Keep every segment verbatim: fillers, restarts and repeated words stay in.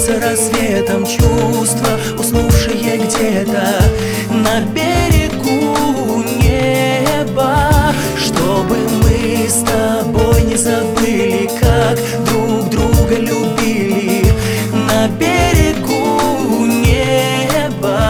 прольется рассветом чувство, уснувшее где-то на берегу неба. Чтобы мы с тобой не забыли, как друг друга любили на берегу неба.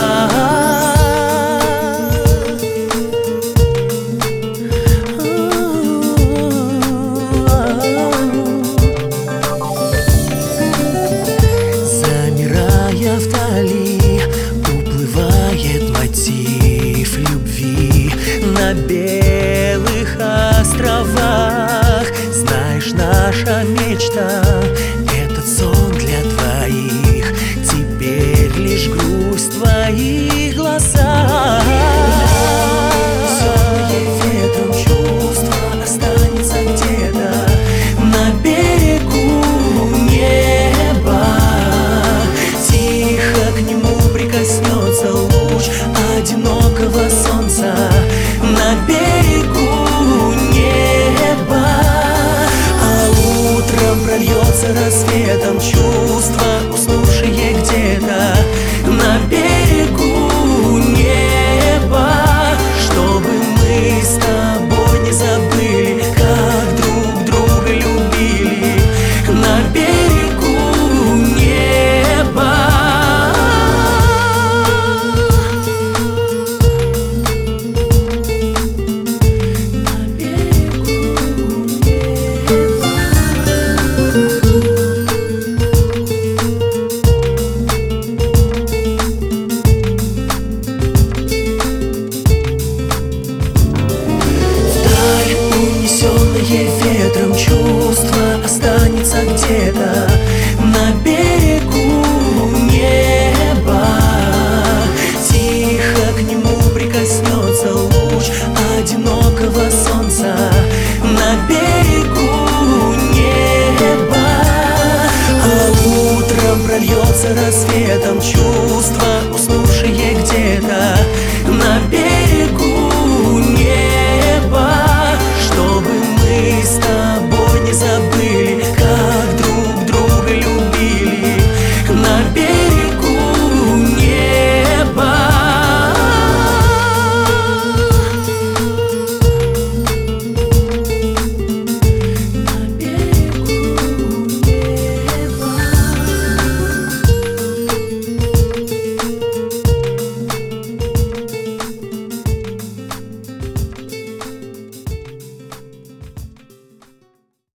Замирая вдали, уплывает мотив любви на белых островах. Знаешь, наша мечта — этот сон для двоих, теперь лишь грусть в твоих глазах. Унесённое ветром чувство останется где-то на берегу неба. Тихо к нему прикоснется луч одинокого солнца на берегу неба. А утром прольется рассветом чувство, уснувшее где-то на берегу неба. Чтобы мы с тобой не забыли, как друг друга любили на берегу неба. Унесённое ветром чувство останется где-то на берегу неба. Тихо к нему прикоснется луч одинокого солнца на берегу неба. А утром прольется рассветом чувство,